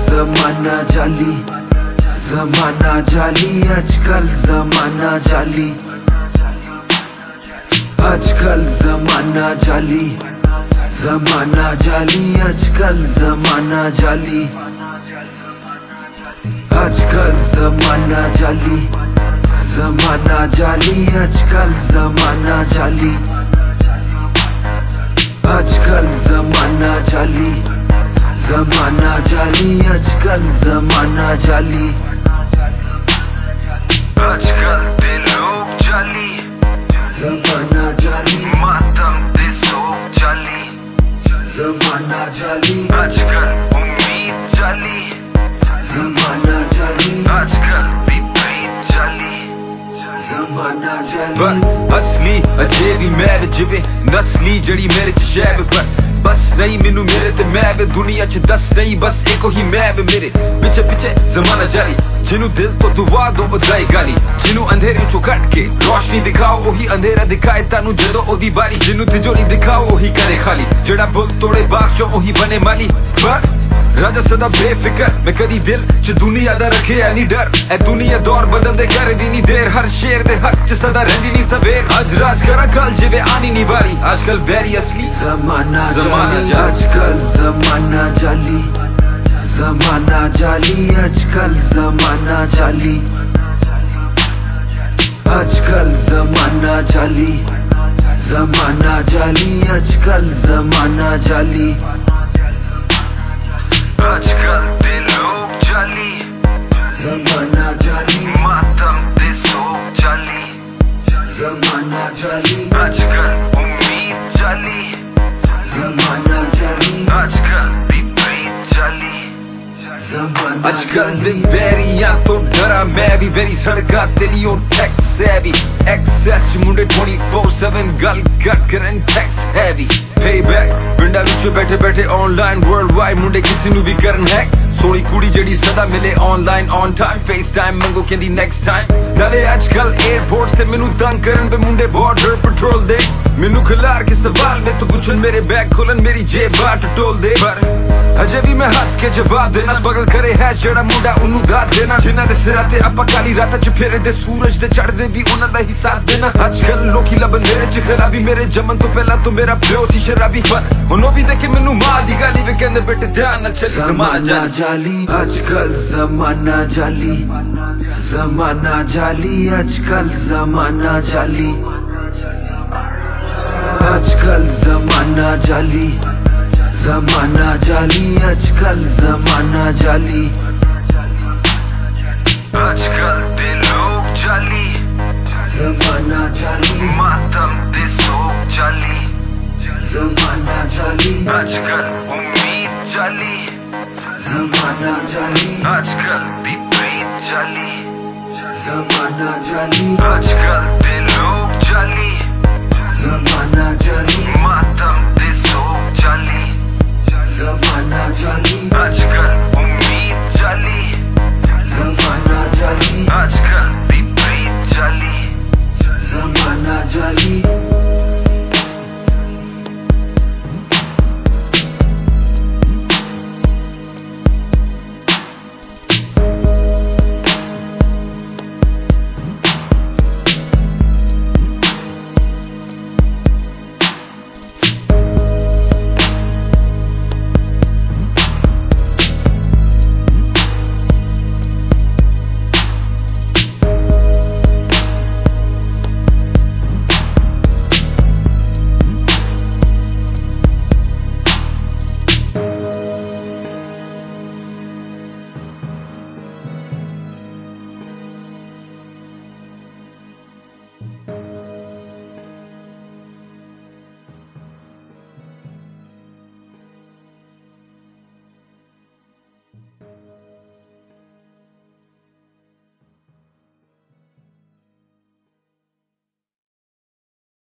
जमाना जाली, जमाना जाली, आजकल जमाना जाली, आजकल जमाना जाली, जमाना जाली, आजकल जमाना जाली, आजकल जमाना जाली, जमाना जाली, आजकल जमाना जाली, आजकल जमाना जाली, जमाना जाली, आजकल जमाना जाली, आजकल दे लोग जाली, जमाना जाली, मातम दे सोच जाली, जमाना जाली, आजकल उम्मीद जाली, जमाना जाली, आजकल दी प्रीत जाली, जमाना जाली। असली अजे भी मैं जिवे नस्ली जड़ी मेरे च शैब पर बस नहीं मैनू मेरे ते मैं वे दुनिया च दस नहीं बस एको ही मैं वे मेरे पिछे पिछे जमाना जाली। जिन्हू दिल तो दुआ दो जाए गाली, जिन्हू अंधेरे चो कट के रोशनी दिखाओ वही अंधेरा दिखाए तानू जदों ओदी बारी, जिन्हू तिजोरी दिखाओ वही करे खाली, जड़ा बुल तोड़े बाग चो वही बने माली। राजा सदा बेफिकर मैं कदी दिल च दुनिया दा रखे नहीं डर, ए दुनिया दौर बदल दे करे दी नी देर, हर शेर दे हक च सदा रहंदी नी सवेर, आज राज करा कल जिवे आनी नी बारी, आजकल बैरी असली जमाना जाली, आजकल जमाना जाली, जमाना जाली, आजकल जमाना जाली, आजकल जमाना जाली, जमाना जाली, आजकल जमाना जाली, आजकल दे लोग जाली, जमाना जाली, मातम दे सोच जाली, जमाना जाली, आजकल उम्मीद जाली, जमाना जाली, आजकल दी प्रीत जाली, जमाना आजकल दिन बैरियां तो डरा मैं भी बेरी सड़का तेरी और टैक्स हैवी एक्सेस मुंडे 24/7 गल करन टैक्स हैवी पेबैक पिंडा विच बैठे बैठे ऑनलाइन वर्ल्ड वाइड मुंडे किसी नु भी करन हैक, सोनी कुड़ी जड़ी सदा मिले online on time face time मंगो कहंदी नेक्स्ट टाइम, नाले आजकल एयरपोर्ट से मैनू तंग करन पे मुंडे बॉर्डर पेट्रोल दे, मैनू खिलार के सवाल में तो पुछन मेरे बैग खोलन मेरी जेब बाहर टटोल दे, पर अजे भी मैं हंस के जवाब देना स्ट्रगल करे है जड़ा मुंडा उन्नू दाद देना, जिन्हां दे सिरां ते आपां काली रातां च फेरे दे सूरज दे चढ़दे भी उन्हां दा ही साथ देना, आजकल लोकी लबन मेरे च खराबी मेरे जमन तो पहला तो मेरा प्यो थी शराबी, पर हुण भी देखे मैनू मां दी गाली वे कहंदे बेटे ध्यान नाल चल जमाना जाली, आजकल जमाना जाली, जमाना जाली, आजकल जमाना जाली, आजकल जमाना जाली, जमाना जाली, आजकल जमाना जाली, आजकल दे लोग जाली, जमाना जाली, मातम दे सोच जाली, जमाना जाली, आजकल उम्मीद जाली, जमाना जाली, आजकल दी प्रीत जाली, जमाना जाली, आजकल दे लोग जाली, जमाना